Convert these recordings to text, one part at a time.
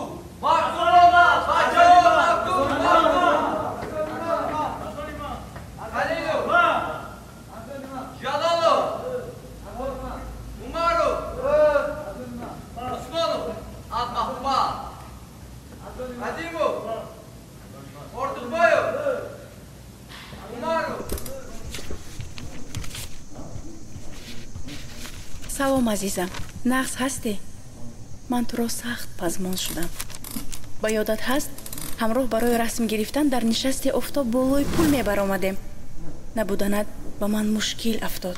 салом азизам, нағз ҳастӣ? ман туро сахт пазмон шудам. ба ёдат ҳаст ҳамроҳ барои расм гирифтан дар нишасти офтоб болои пул мебаромадем. набуданат ба ман мушкил афтод.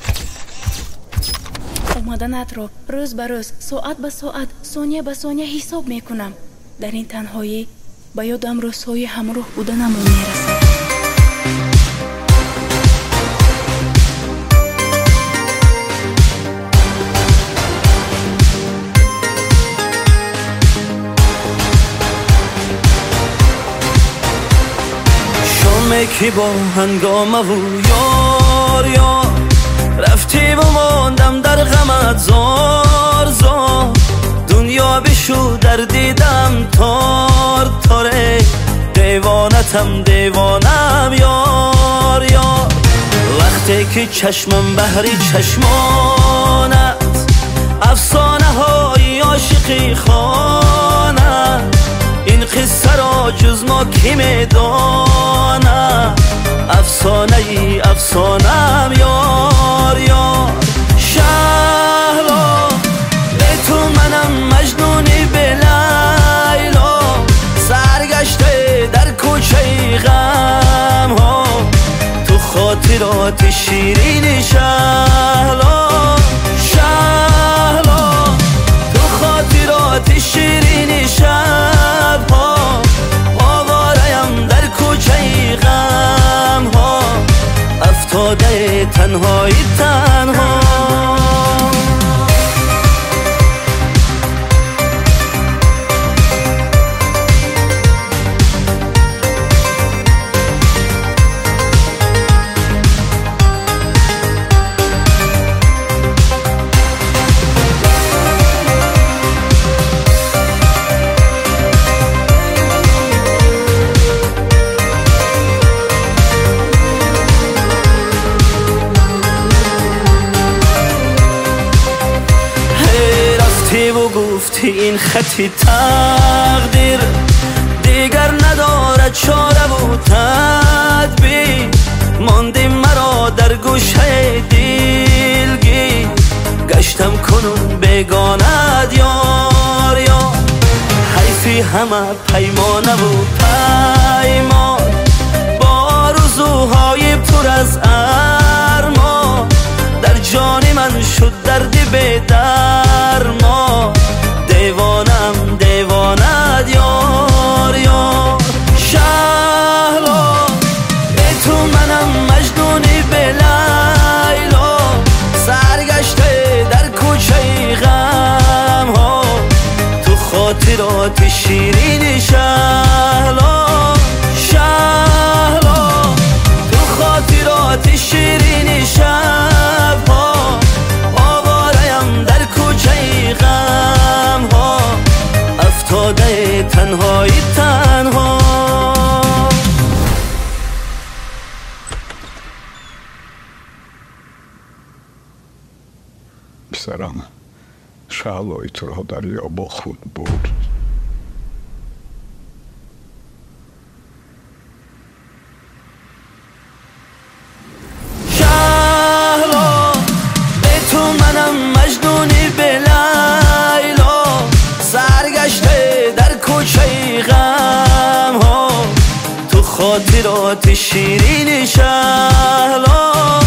омаданатро рӯз ба рӯз, соат ба соат, сония ба сония ҳисоб мекунам. дар ин танҳоӣ ба ёдам рӯзҳои ҳамроҳ буданамон мерасад. که با هنگامه و یار یار رفتی و ماندم در غمت زار زار. دنیا بشو در دیدم تار تاره، دیوانتم دیوانم یار یار. وقتی که چشمم بحری چشمانت، افسانه های عاشقی خواند. این قصه را جز ما کی میداند؟ افسانه ای افسانم یار یار. شهلا به تو منم مجنونی به لیلا، سرگشته در کوچه غم ها. تو خاطرات شیرین شهلا، شهلا تو خاطرات شیرین شب ها. آواره‌ام در کوچه غم ها، افتاده تنهایی تنها. این خطی تقدیر دیگر ندارد چاره و تدبیر. ماندی مرا در گوشه دلگیر، گشتم کنون بگاند یار یار. حیفی همه پیمانه و پیمان، با آرزوهای پر از ارمان. در جان من شد دردی به درمان، دیوانم دیوانت یار یار. شهلا به تو منم مجنونی به لیلا، سرگشته در کوچه غم ها. تو خاطرات شیرین شهلا، شهلا تو خاطرات شیرین شب ها. آواره‌ام در کوچه غم ها، افتاده تنهایی تنها. پسرم، شهلای تو را دریا با خود برد. شهلا به تو منم مجنونی به لیلا، سرگشته در کوچه غم ها. تو خاطرات شیرین شهلا،